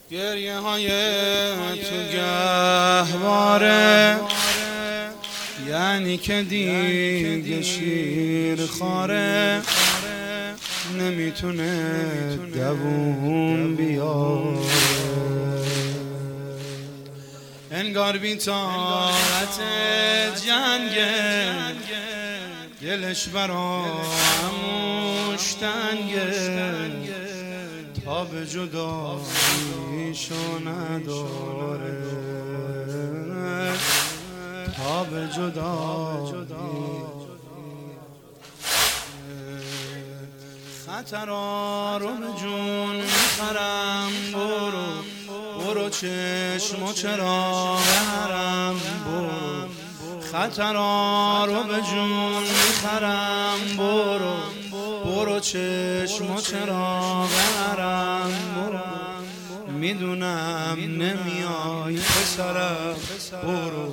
گریه های تو گهواره، یعنی که دیگه شیر خاره نمیتونه دووم بیاره. انگار بی طاقت جنگه، دلش براموش تنگه، تا به جداییشو نداره، تا به خطرها رو به جون میخرم. برو چشم و چراغ حرم، خطرها رو به جون میخرم. برو چشم و چراغ حرم، میدونم نمیای پسرم. برو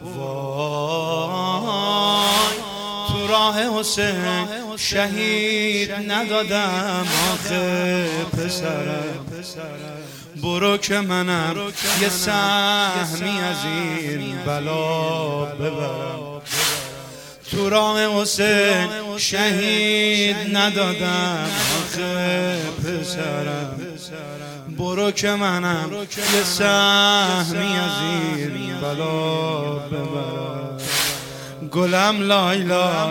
وای، تو راه حسین شهید ندادم آخه پسرم. برو که منم یه سهمی از این بلا ببرم. تو راه حسین شهید ندادم آخه پسرم. برو که منم یه سهمی از این بلا ببرم. گلم لایلا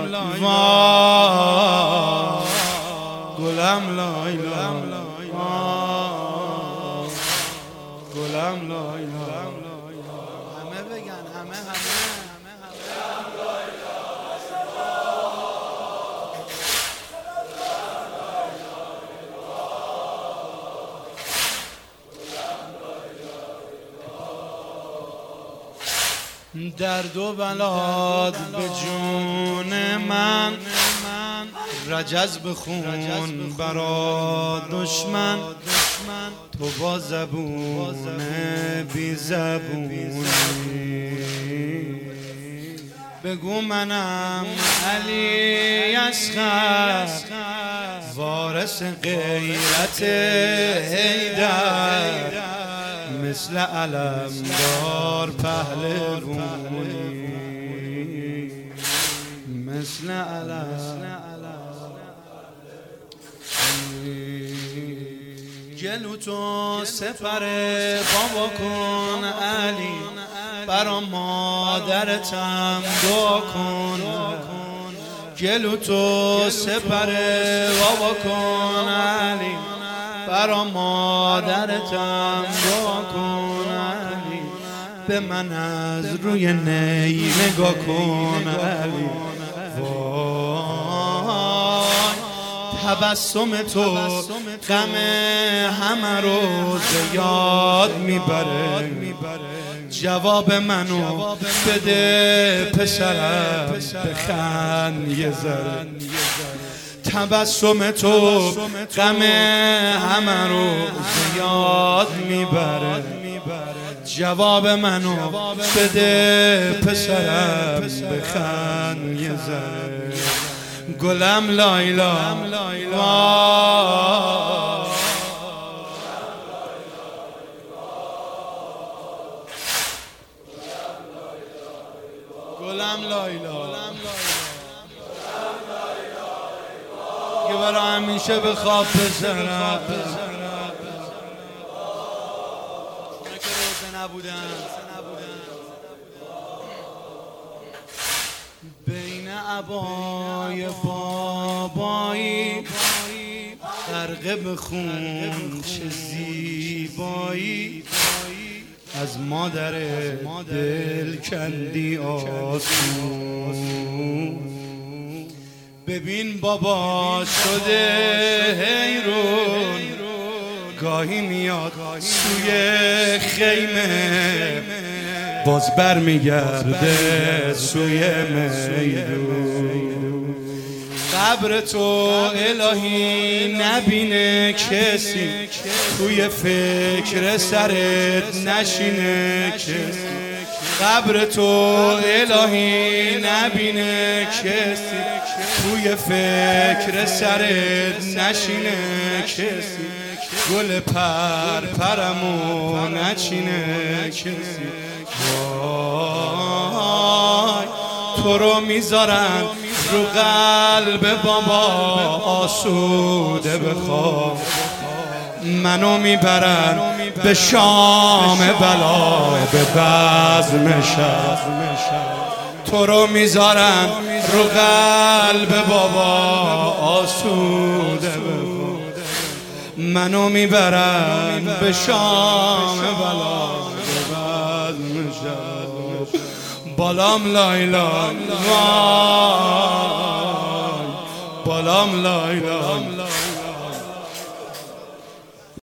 وای، گلم لایلا گلم لایلا. همه بگن، همه درد و بلاد به جون من، رجز بخون برا دشمن. تو با زبون بی زبونی بگو منم علی اصغر، وارث غیرت حیدر، مثل علمدار پهلوانی، مثل علم. گلو تو سپره بابا کن علی، برا مادرتم دعا کن. گلو تو سپره بابا کن علی، برا مادرتم دعا کن علی. به من از روی نی نگاه کن علی. تبسم تو غم همه رو یاد میبره. جواب منو بده پسرم، بخند یه ذره. تبسم تو غم همه رو یاد میبره. جواب منو بده پسرم، بخند یه ذره. گلم لایلا گلم لایلا که برا همیشه به خواب پسرم. که روزه نبودن بین عبای بابایی، غرقه به خون چه زیبایی. از مادر دل کندی آسون، ببین بابا شده حیرون. گاهی میاد سوی خیمه، باز بر میگرده سوی میدون. قبر تو الهی نبینه کسی، توی فکر سرت نشینه کسی. قبر تو الهی نبینه کسی، توی فکر سرت نشینه کسی. گل پرمو نچینه کسی. وای تو رو میذارن رو قلب بابا آسوده بخواب، منو میبرن به شام بلا به بزم شب. تو رو میذارن رو قلب بابا آسوده بخواب، منو میبرن به شام بلا به بزم شب. بالام لای لای وای بالام لای لای